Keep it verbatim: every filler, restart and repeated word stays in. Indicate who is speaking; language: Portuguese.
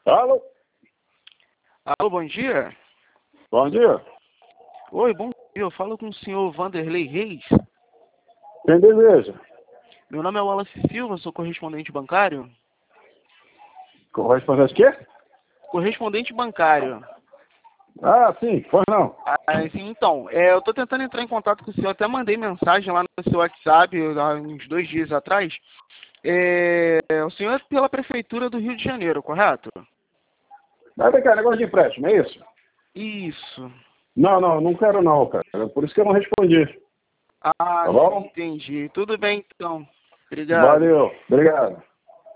Speaker 1: Alô?
Speaker 2: Alô, bom dia.
Speaker 1: Bom dia.
Speaker 2: Oi, bom dia. Eu falo com o senhor Vanderlei Reis.
Speaker 1: Quem deseja?
Speaker 2: Meu nome é Wallace Silva, sou correspondente bancário.
Speaker 1: Correspondente quê?
Speaker 2: Correspondente bancário.
Speaker 1: Ah, sim. Pois não.
Speaker 2: Ah, assim, então, é, eu estou tentando entrar em contato com o senhor. Até mandei mensagem lá no seu WhatsApp há uns dois dias atrás. É, o senhor é pela Prefeitura do Rio de Janeiro, correto?
Speaker 1: Mas vem cá, negócio de empréstimo, é isso?
Speaker 2: Isso.
Speaker 1: Não, não, não quero não, cara. Por isso que eu não respondi.
Speaker 2: Ah,
Speaker 1: Tá
Speaker 2: sim,
Speaker 1: bom?
Speaker 2: entendi. Tudo bem, então. Obrigado.
Speaker 1: Valeu. Obrigado.